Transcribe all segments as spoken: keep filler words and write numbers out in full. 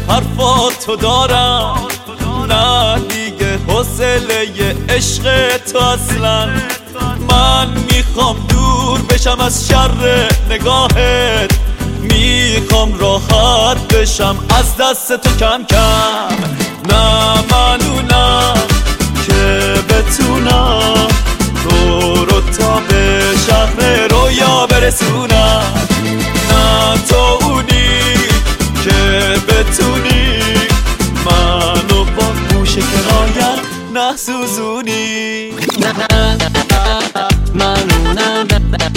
حرفاتو دارم، نه دیگه حوصله عشق تو اصلا. من میخوام دور بشم از شر نگاهت، میخوام راحت بشم از دست تو کم کم. نه منونم که بتونم تو رو تا به شهر رویا برسونم، نه تو اونی که بتونی منو با گوش کنایت نسوزونی. منونم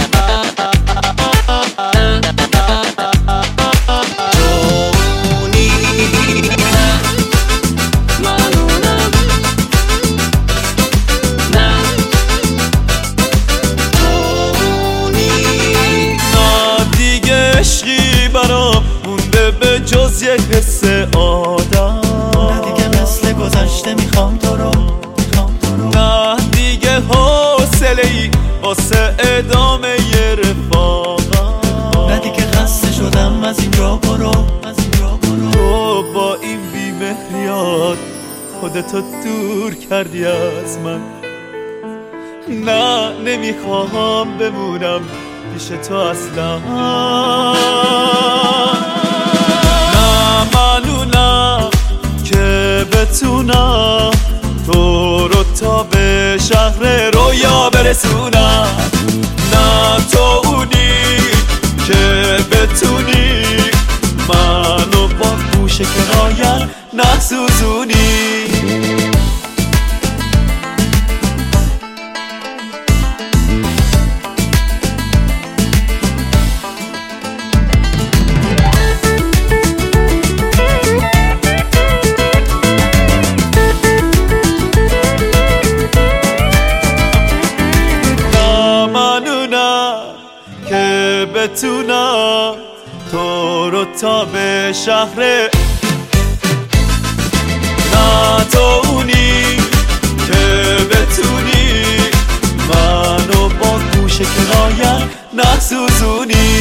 به جز یک حس آدم، نه دیگه مثل گذشته میخوام تو رو، نه دیگه حوصله ای واسه ادامه ی رفاقم، نه دیگه خسته شدم از اینجا برو، از اینجا برو. تو با این بی‌مهریات خودتو دور کردی از من، نه نمیخوام بمونم پیش تو اصلا. منونم که بتونم تو رو تا به شهر رویا برسونم، نه تو اونی که بتونی منو با گوش کنایت نسوزونی. که بتونم تو رو تا به شهر، نه تو اونی که بتونی منو با گوش کنایت نسوزونی.